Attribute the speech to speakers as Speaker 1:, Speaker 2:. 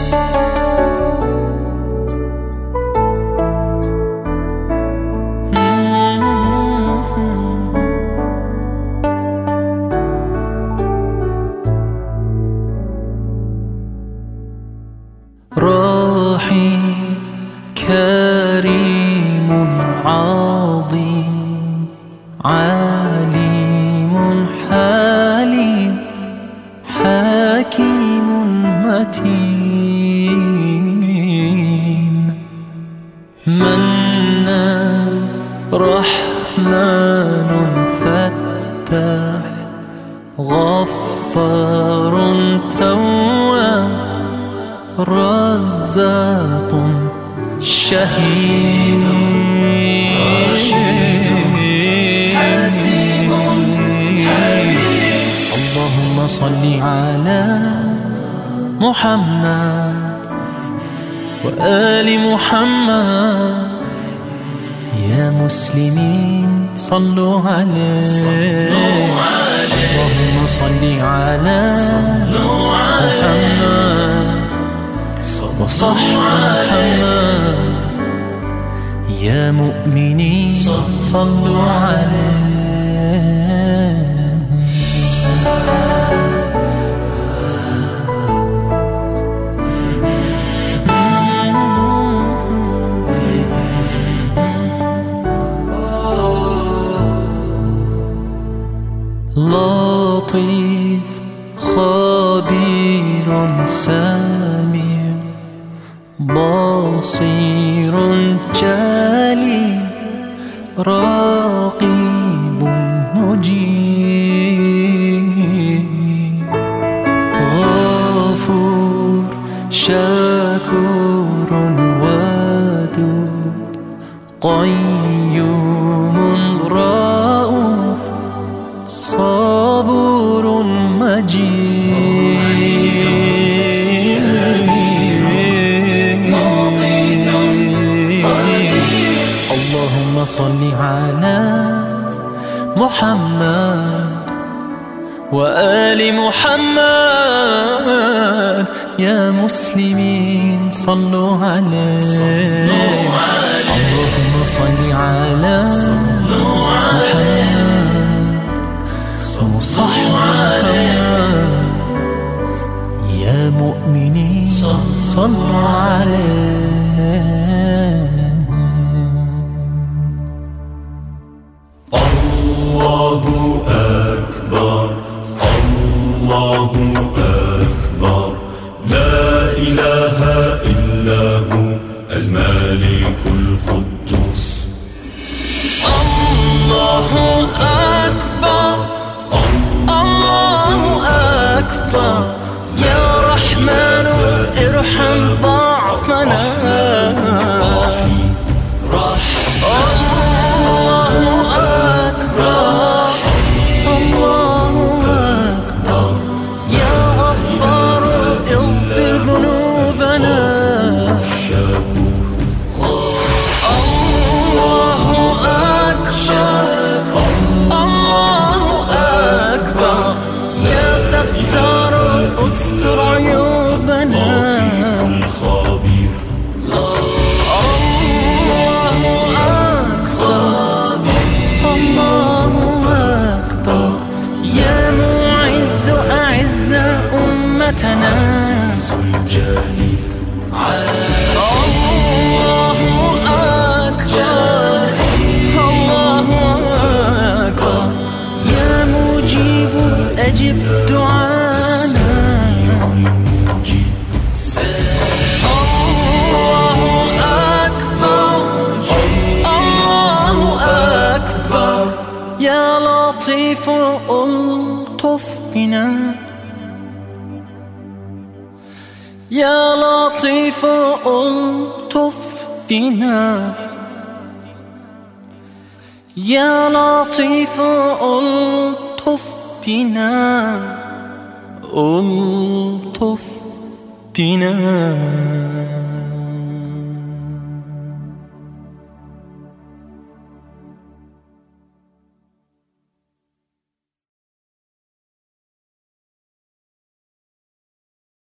Speaker 1: راحي كريم عظيم عليم حليم حكيم متين منان رحمن فتاح غفار تواب رزاق شهيد حسيب حليم. اللهم صل على محمد وآل محمد. يا مسلمين صلوا عليه. اللهم صل على محمد وصح محمد. يا مؤمنين صلوا عليه. لطيف خبير سميع بصير جليل رقيب مجيب غفور شكور ودود قيوم رؤوف صبور مجيد. اللهم صل على محمد وآل محمد. يا مسلمين صلوا عليه. اللهم صل على محمد وصح محمد. يا مؤمنين صلوا عليه.
Speaker 2: الله أكبر الله أكبر لا إله إلا هو الملك القدوس.
Speaker 1: الله أكبر الله أكبر يا رحمن ارحم ضعفنا. استر عيوبنا.
Speaker 2: خبير
Speaker 1: الله أكبر الله أكبر يا معز أعز أمتنا.
Speaker 2: الجليل
Speaker 1: الله أكبر الله أكبر يا مجيب أجب دعانا. يا لطيف ألطف بنا يا لطيف ألطف بنا يا لطيف ألطف بنا ألطف بنا.